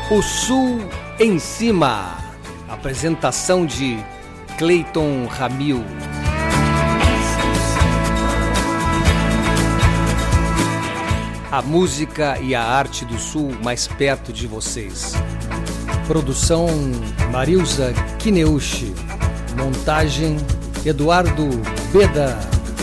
O Sul em Cima. Apresentação de Cleiton Ramil. A música e a arte do Sul mais perto de vocês. Produção Marilza Kineuchi. Montagem Eduardo Beda.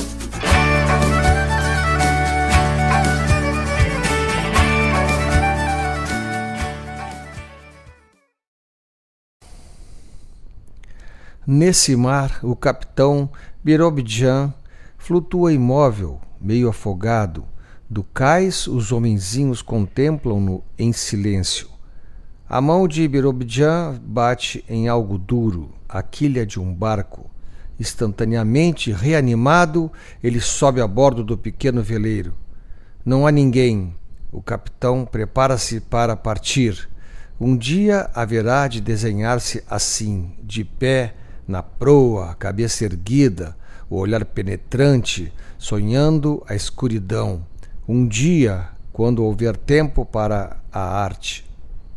Nesse mar, o capitão Birobidjan flutua imóvel, meio afogado. Do cais, os homenzinhos contemplam-no em silêncio. A mão de Birobidjan bate em algo duro, a quilha de um barco. Instantaneamente reanimado, ele sobe a bordo do pequeno veleiro. Não há ninguém. O capitão prepara-se para partir. Um dia haverá de desenhar-se assim, de pé, na proa, a cabeça erguida, o olhar penetrante, sonhando a escuridão. Um dia, quando houver tempo para a arte.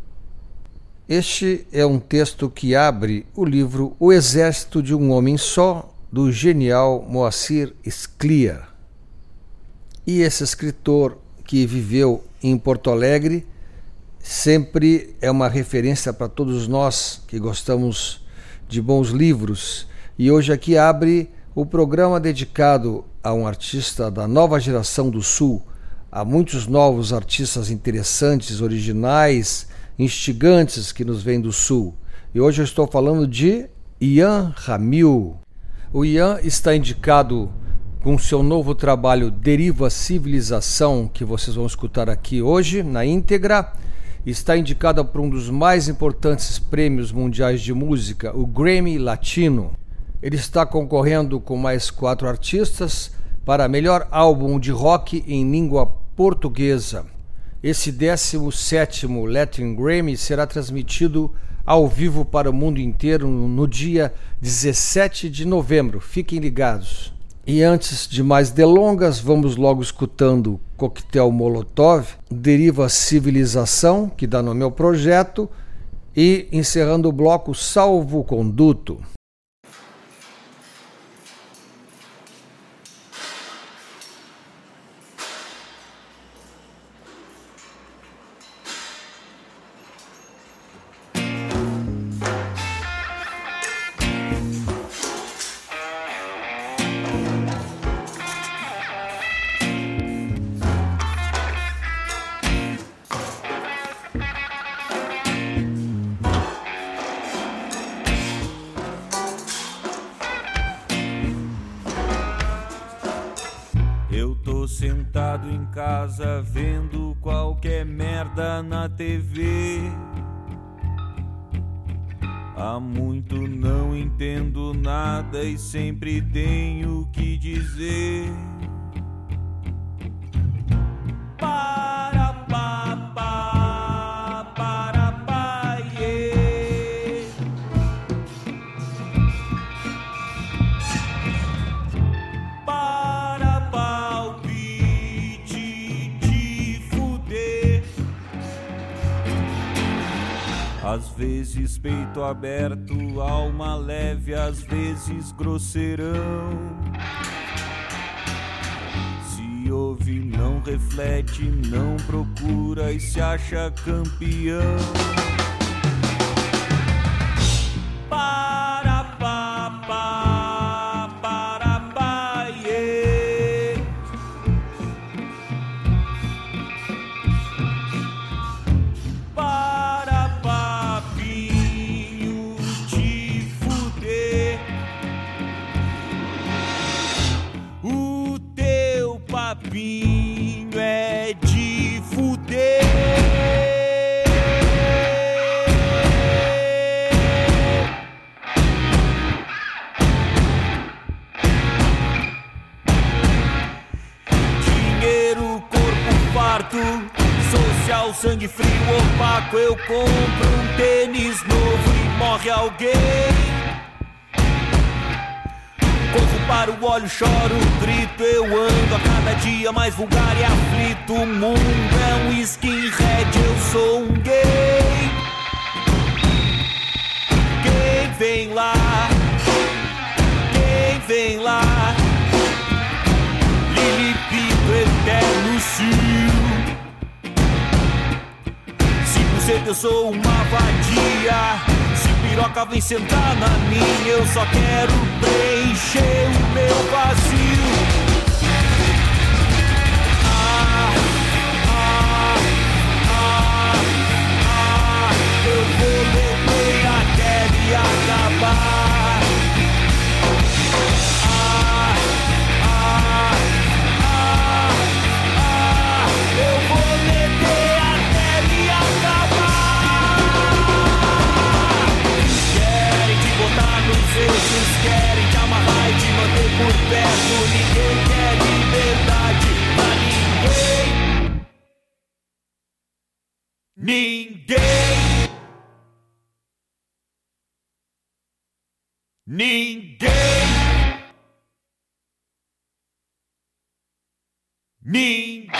Este é um texto que abre o livro O Exército de um Homem Só, do genial Moacir Scliar. E esse escritor que viveu em Porto Alegre sempre é uma referência para todos nós que gostamos de bons livros, e hoje aqui abre o programa dedicado a um artista da nova geração do Sul. Há muitos novos artistas interessantes, originais, instigantes que nos vêm do Sul. E hoje eu estou falando de Ian Ramil. O Ian está indicado com seu novo trabalho Deriva Civilização, que vocês vão escutar aqui hoje na íntegra. Está indicada por um dos mais importantes prêmios mundiais de música, o Grammy Latino. Ele está concorrendo com mais 4 artistas para melhor álbum de rock em língua portuguesa. Esse 17º Latin Grammy será transmitido ao vivo para o mundo inteiro no dia 17 de novembro. Fiquem ligados. E antes de mais delongas, vamos logo escutando Coquetel Molotov, Deriva Civilização, que dá nome ao projeto, e encerrando o bloco Salvo Conduto. Sentado em casa vendo qualquer merda na TV. Há muito não entendo nada e sempre tenho o que dizer. Às vezes peito aberto, alma leve, às vezes grosseirão. Se ouve, não reflete, não procura e se acha campeão. Papinho é de fuder. Dinheiro, corpo farto, social, sangue frio, opaco. Eu compro um tênis novo e morre alguém. Corro para o óleo, choro, grito, eu ando a cada dia mais vulgar e aflito. O mundo é um skinhead, eu sou um gay. vem lá? Quem vem lá? Lilipito eterno cio. 5% eu sou uma vadia. Se piroca vem sentar na minha, eu só quero preencher o meu vazio. Eu vou beber até me acabar. Eu vou beber até me acabar. Querem te botar nos eixos, querem te amarrar e te manter por perto. Ninguém quer liberdade pra ninguém. Ninguém. Ninguém.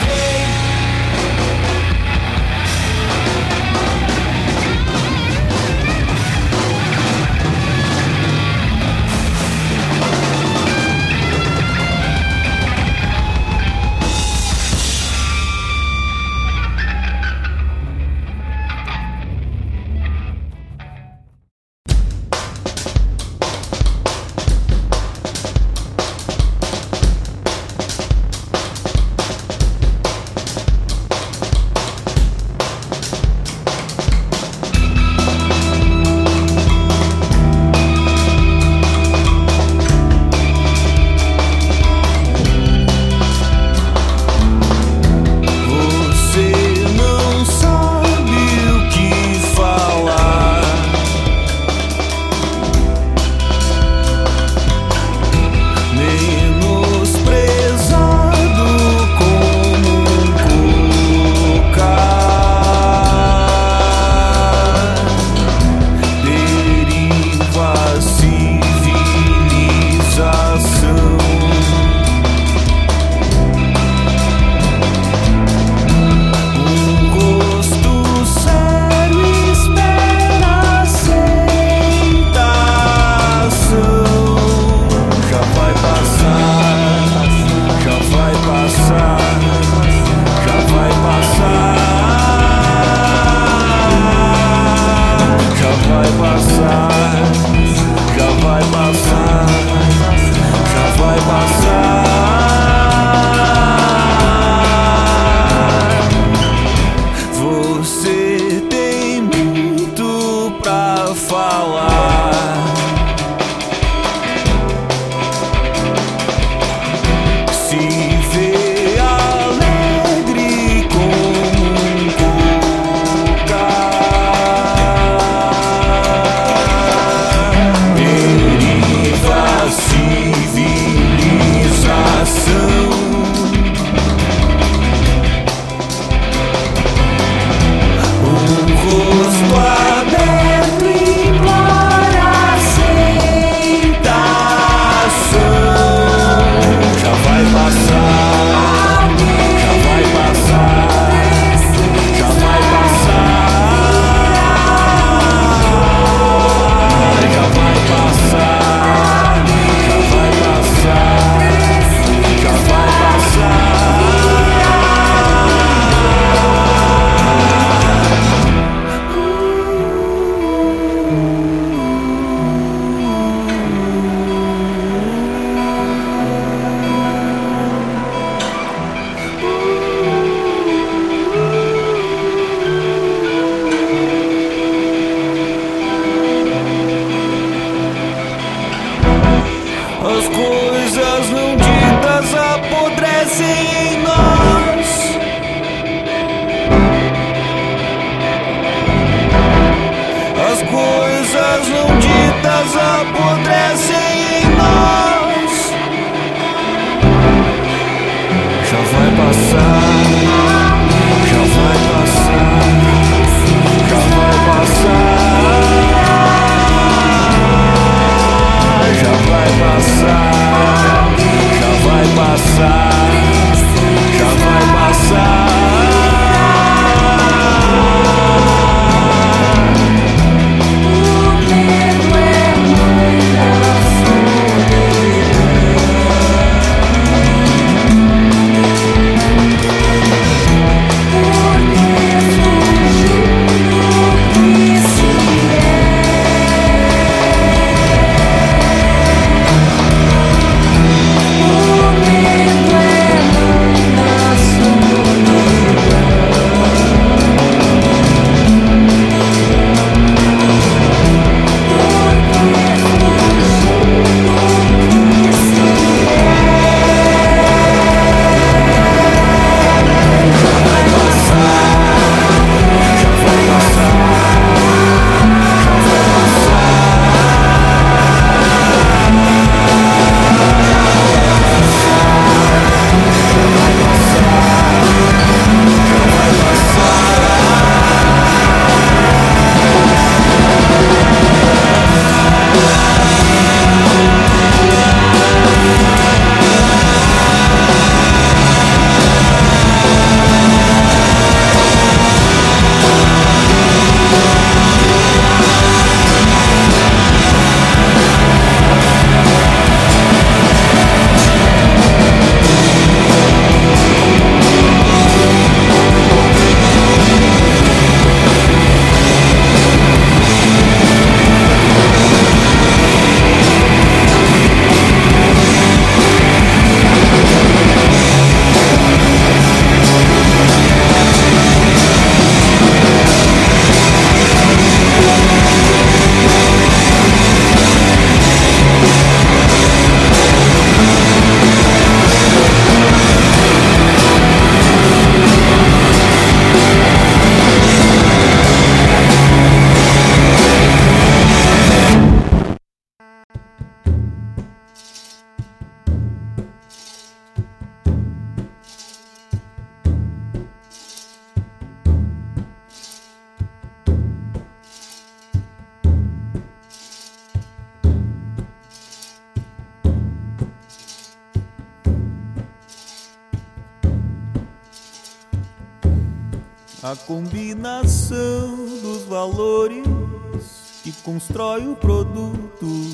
A combinação dos valores que constrói o produto.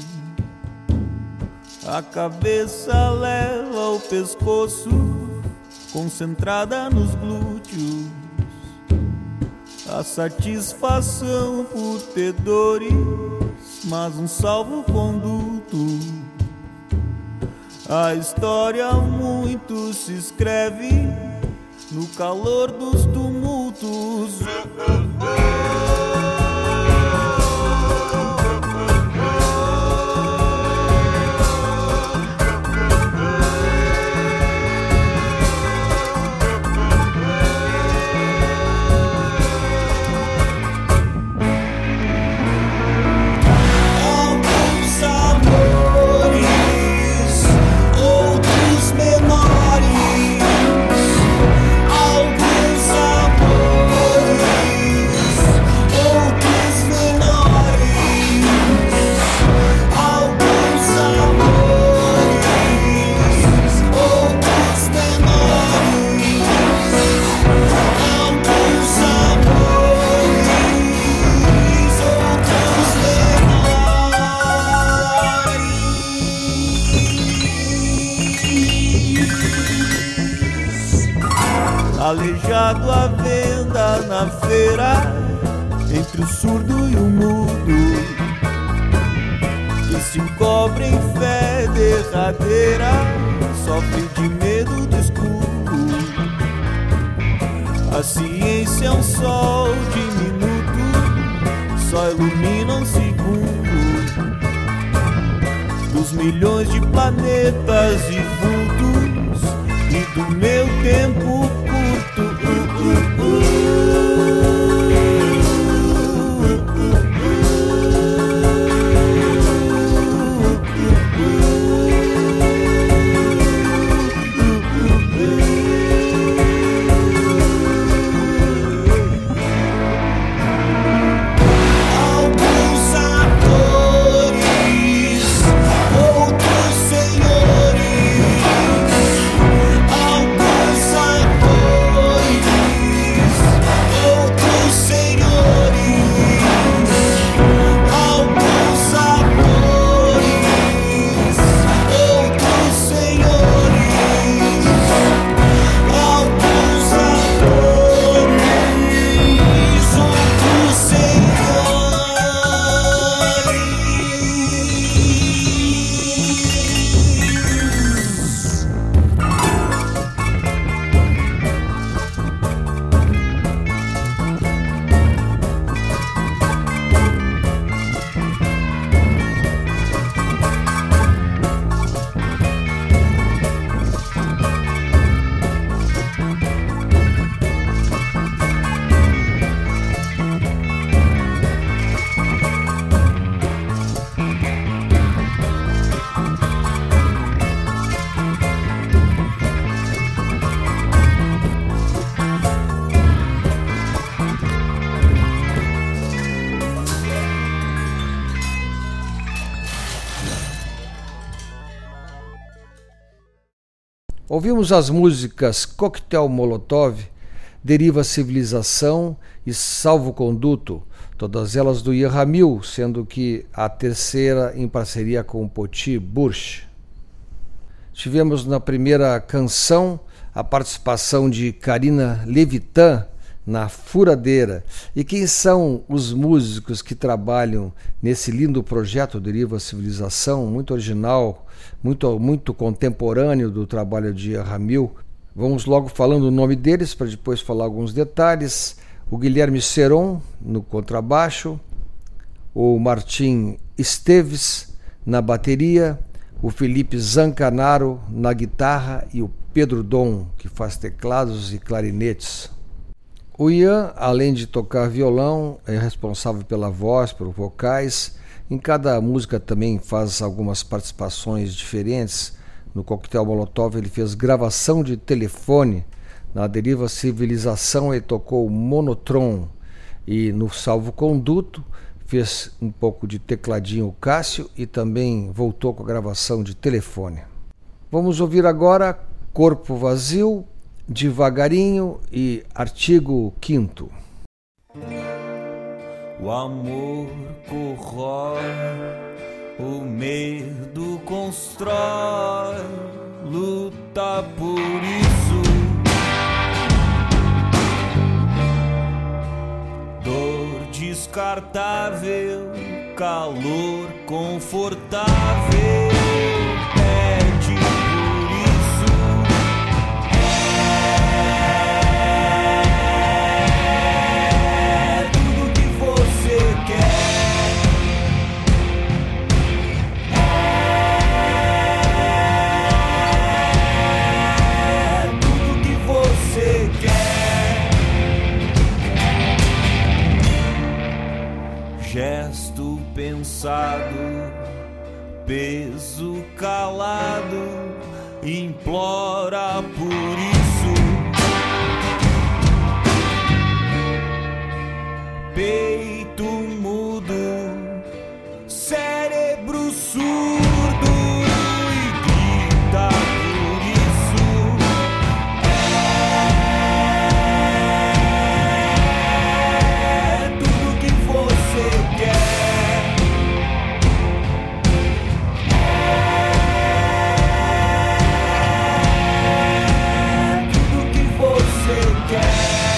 A cabeça leva o pescoço, concentrada nos glúteos. A satisfação por ter dores, mas um salvo-conduto. A história muito se escreve no calor dos tumultos. Aleijado à venda na feira, entre o surdo e o mudo, que se encobre em fé derradeira, sofre de medo do escuro. A ciência é um sol diminuto, só ilumina um segundo, dos milhões de planetas e vultos, e do meu tempo curto. Ouvimos as músicas Coquetel Molotov, Deriva Civilização e Salvo-Conduto, todas elas do Ian Ramil, sendo que a terceira em parceria com Poti Burch. Tivemos na primeira canção a participação de Karina Levitan na Furadeira. E quem são os músicos que trabalham nesse lindo projeto Deriva Civilização, muito original, muito contemporâneo do trabalho de Ian Ramil? Vamos logo falando o nome deles para depois falar alguns detalhes. O Guilherme Seron no contrabaixo, o Martim Esteves na bateria, o Felipe Zancanaro na guitarra e o Pedro Dom, que faz teclados e clarinetes. O Ian, além de tocar violão, é responsável pela voz, por vocais. Em cada música também faz algumas participações diferentes. No Coquetel Molotov ele fez gravação de telefone. Na Deriva Civilização ele tocou monotron. E no Salvo-Conduto fez um pouco de tecladinho Cássio e também voltou com a gravação de telefone. Vamos ouvir agora Corpo Vazio, devagarinho e artigo 5º. O amor corrói, o medo constrói, luta por isso. Dor descartável, calor confortável, pede por isso. É tudo que você quer. É tudo que você quer. Gesto pensado, peso calado, implora por isso. Peito mudo, cérebro surdo e grita por isso. É tudo que você quer. É tudo que você quer.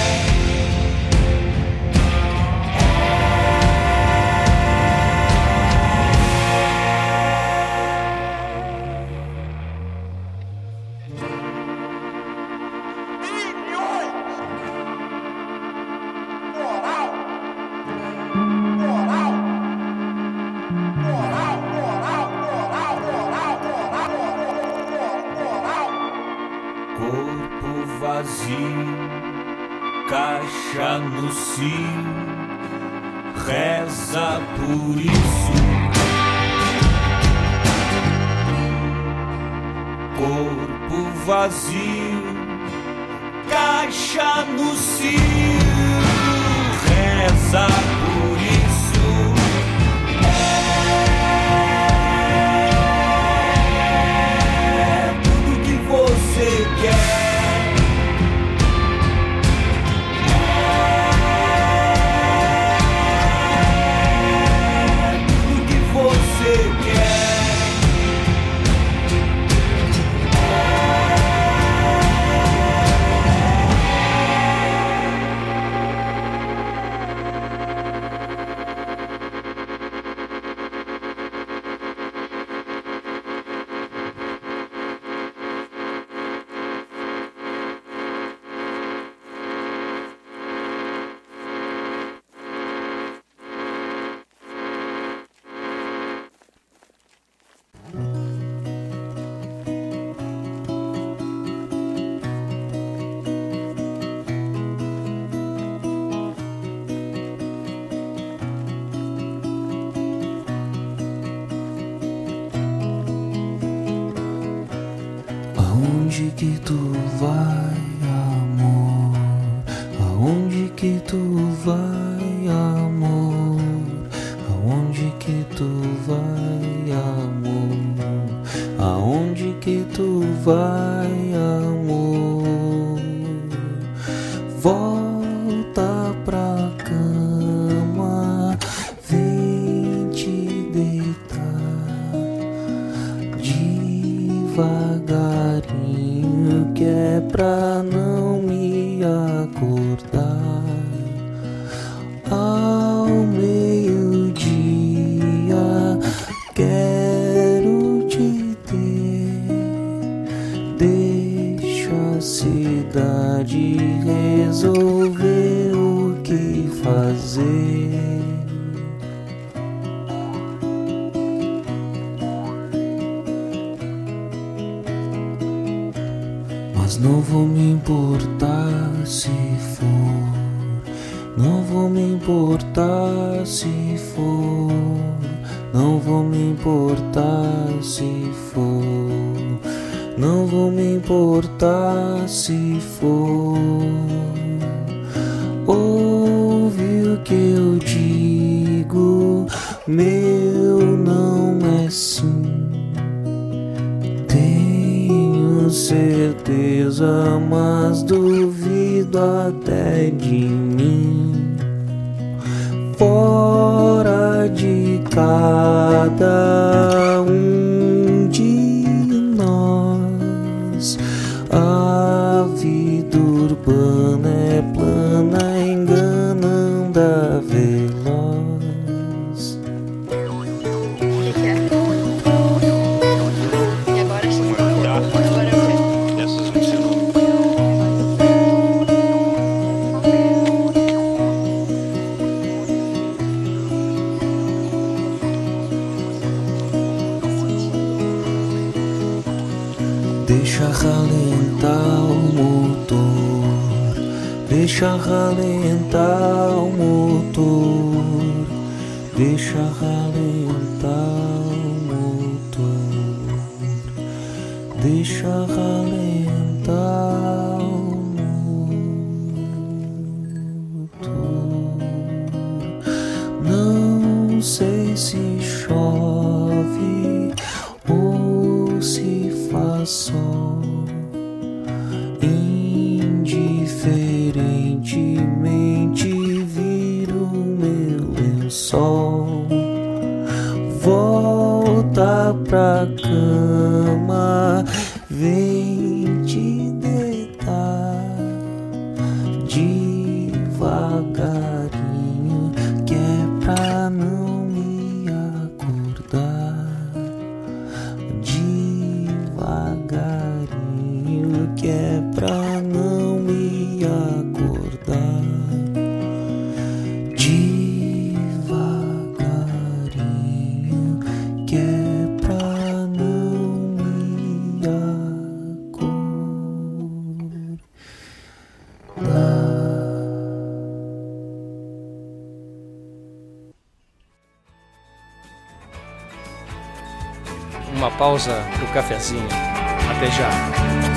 Corpo vazio, caixa no cio, reza por isso. Corpo vazio, caixa no cio, reza por isso. É tudo que você quer. É tudo que você quer. Aonde que tu vai, amor? Aonde que tu vai, amor? Aonde que tu vai, amor? Aonde que tu vai, amor? Volta pra cama, vem te deitar devagarinho, que é pra não me acordar. Ao meio-dia quero te ter, deixa a cidade resolver o que fazer. Mas não vou me importar se for, não vou me importar se for, não vou me importar se for, não vou me importar se for. Ouve o que eu digo, meu não é sim. Tenho certeza, mas duvido até de mim. Fora de cada um de nós, a vida urbana é plana, enganando a veloz. E agora sim. Agora eu quero. Essas me ensinou. Deixa ralentar o motor, deixa ralentar o motor, deixa ralentar o motor, deixa ralentar o motor. Não sei se chove ou se faz sol, indiferentemente viro meu lençol. Volta pra cama, vem te deitar devagarinho, que é pra não me acordar. Devagarinho, que é pra não me acordar. Devagarinho, que é pra não me acordar. Uma pausa pro cafezinho. Até já.